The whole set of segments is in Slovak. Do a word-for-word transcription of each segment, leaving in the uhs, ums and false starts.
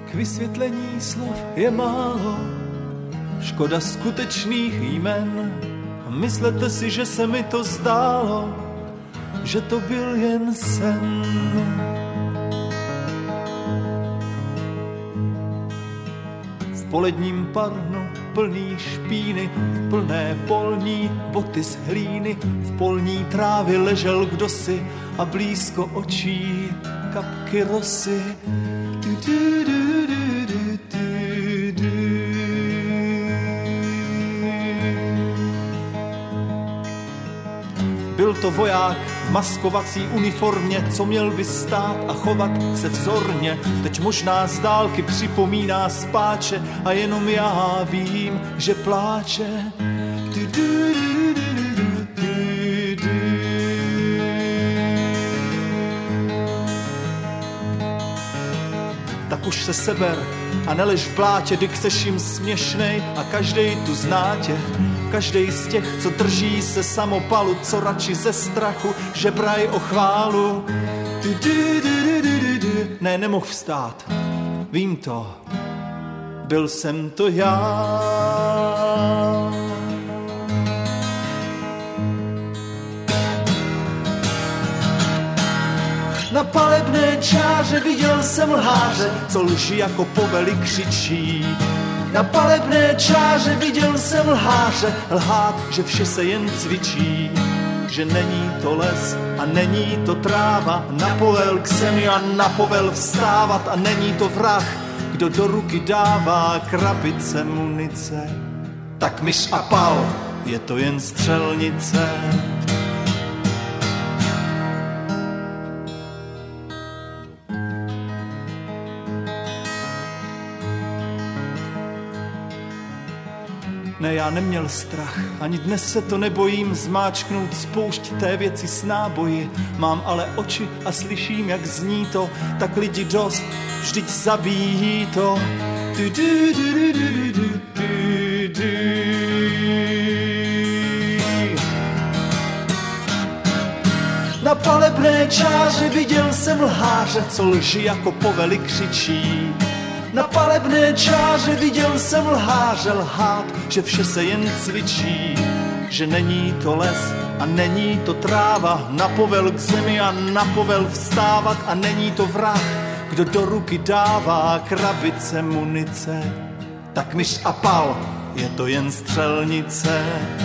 K vysvětlení slov je málo, škoda skutečných jmen. Myslete si, že se mi to zdálo, že to byl jen sen. V poledním parnu plný špíny, v plné polní boty z hlíny, v polní trávě ležel kdosi a blízko očí kapky rosy. Du, du, du, du, du, du, du. Byl to voják v maskovací uniformě, co měl by stát a chovat se vzorně. Teď možná z dálky připomíná spáče a jenom já vím, že pláče. Du, du, du, du, du, du, du. Tak už se seber a nelež v blátě, dyk seš jim směšnej a každej tu zná tě. Každej z těch, co drží se samopalu, co radši ze strachu žebraj o chválu. Du, du, du, du, du, du. Ne, nemohl vstát, vím to, byl jsem to já. Na palebné čáře viděl jsem lháře, co lži jako povely křičí. Na palebné čáře viděl jsem lháře, lhát, že vše se jen cvičí. Že není to les a není to tráva, napovel k zemi a napovel vstávat. A není to vrah, kdo do ruky dává krabice munice. Tak myš a pal, je to jen střelnice. Ne, já neměl strach, ani dnes se to nebojím zmáčknout spoušť té věci s náboji. Mám ale oči a slyším, jak zní to, tak lidi dost, vždyť zabíjí to. Du, du, du, du, du, du, du, du. Na palebné čáře viděl jsem lháře, co lži jako povely křičí. Na palebné čáře viděl jsem lháře lhát, že vše se jen cvičí. Že není to les a není to tráva, napovel k zemi a napovel vstávat. A není to vrah, kdo do ruky dává krabice munice. Tak myš a pal, je to jen střelnice.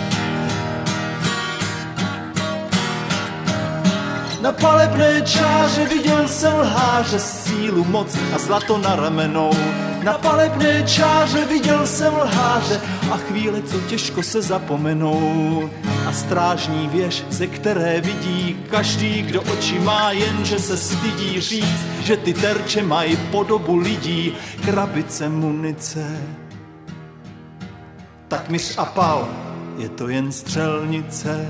Na palebné čáře viděl jsem lháře, sílu, moc a zlato na ramenou. Na palebné čáře viděl jsem lháře a chvíle, co těžko se zapomenou. A strážní věž, ze které vidí každý, kdo oči má, jenže se stydí říct, že ty terče mají podobu lidí, krabice munice. Tak myš a pal, je to jen střelnice.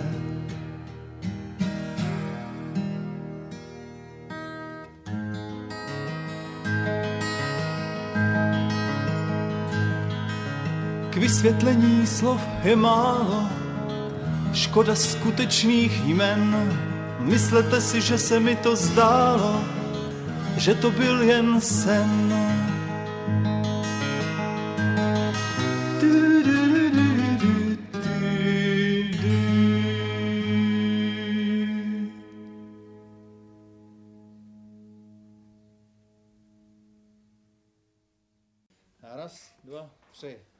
K vysvětlení slov je málo, škoda skutečných jmen. Myslete si, že se mi to zdálo, že to byl jen sen. Du, du, du, du, du, du, du. Raz, dva, tři.